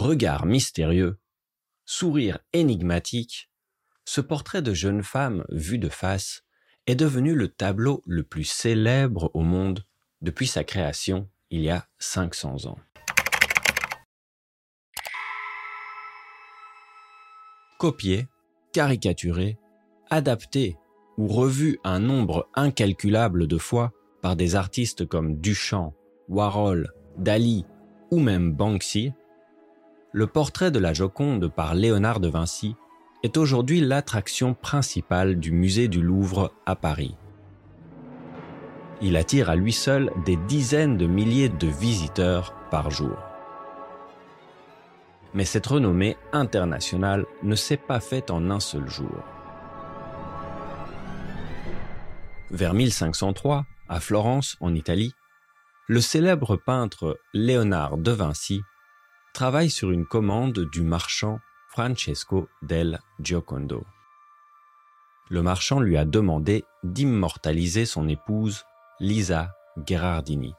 regard mystérieux, sourire énigmatique, ce portrait de jeune femme vu de face est devenu le tableau le plus célèbre au monde depuis sa création il y a 500 ans. Copié, caricaturé, adapté ou revu un nombre incalculable de fois par des artistes comme Duchamp, Warhol, Dali ou même Banksy, le portrait de la Joconde par Léonard de Vinci est aujourd'hui l'attraction principale du musée du Louvre à Paris. Il attire à lui seul des dizaines de milliers de visiteurs par jour. Mais cette renommée internationale ne s'est pas faite en un seul jour. Vers 1503, à Florence, en Italie, le célèbre peintre Léonard de Vinci travaille sur une commande du marchand Francesco del Giocondo. Le marchand lui a demandé d'immortaliser son épouse Lisa Gherardini.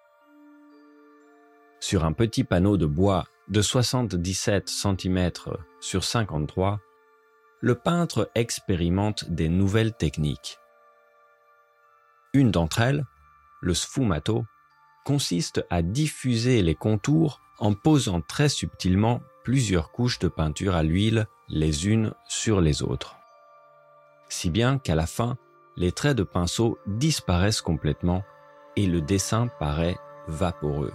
Sur un petit panneau de bois de 77 cm sur 53, le peintre expérimente des nouvelles techniques. Une d'entre elles, le sfumato, consiste à diffuser les contours en posant très subtilement plusieurs couches de peinture à l'huile les unes sur les autres. Si bien qu'à la fin, les traits de pinceau disparaissent complètement et le dessin paraît vaporeux.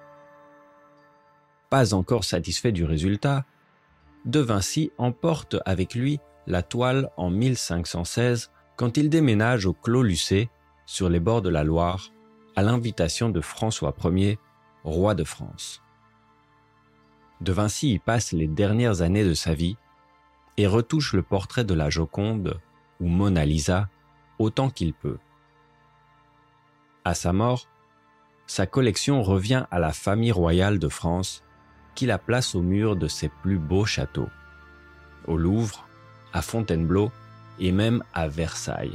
Pas encore satisfait du résultat, De Vinci emporte avec lui la toile en 1516 quand il déménage au Clos Lucé, sur les bords de la Loire, à l'invitation de François Ier, roi de France. De Vinci y passe les dernières années de sa vie et retouche le portrait de la Joconde, ou Mona Lisa, autant qu'il peut. À sa mort, sa collection revient à la famille royale de France, qui la place au mur de ses plus beaux châteaux, au Louvre, à Fontainebleau et même à Versailles.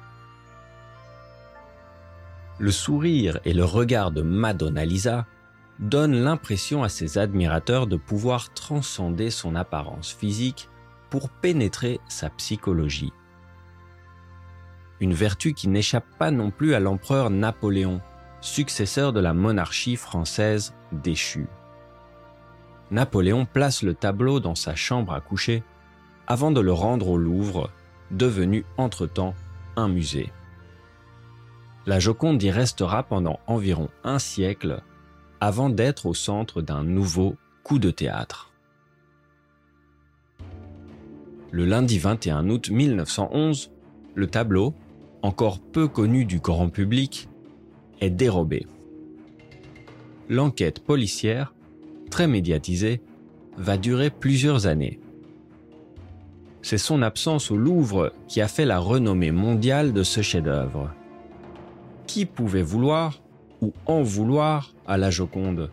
Le sourire et le regard de Madonna Lisa donnent l'impression à ses admirateurs de pouvoir transcender son apparence physique pour pénétrer sa psychologie. Une vertu qui n'échappe pas non plus à l'empereur Napoléon, successeur de la monarchie française déchue. Napoléon place le tableau dans sa chambre à coucher avant de le rendre au Louvre, devenu entre-temps un musée. La Joconde y restera pendant environ un siècle avant d'être au centre d'un nouveau coup de théâtre. Le lundi 21 août 1911, le tableau, encore peu connu du grand public, est dérobé. L'enquête policière, très médiatisée, va durer plusieurs années. C'est son absence au Louvre qui a fait la renommée mondiale de ce chef-d'œuvre. Qui pouvait vouloir ou en vouloir à la Joconde?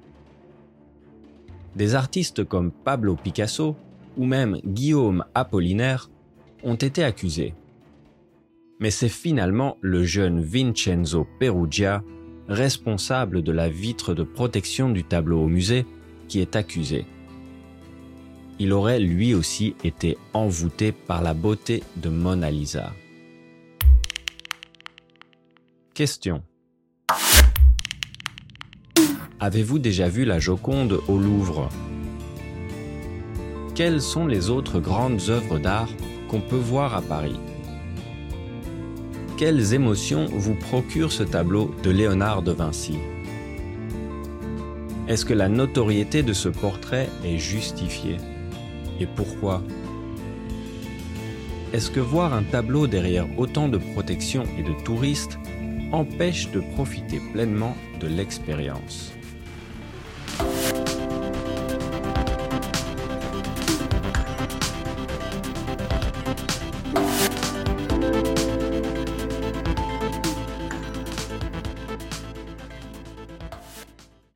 Des artistes comme Pablo Picasso ou même Guillaume Apollinaire ont été accusés. Mais c'est finalement le jeune Vincenzo Perugia, responsable de la vitre de protection du tableau au musée, qui est accusé. Il aurait lui aussi été envoûté par la beauté de Mona Lisa. Question. Avez-vous déjà vu la Joconde au Louvre? Quelles sont les autres grandes œuvres d'art qu'on peut voir à Paris? Quelles émotions vous procure ce tableau de Léonard de Vinci? Est-ce que la notoriété de ce portrait est justifiée? Et pourquoi? Est-ce que voir un tableau derrière autant de protection et de touristes empêche de profiter pleinement de l'expérience?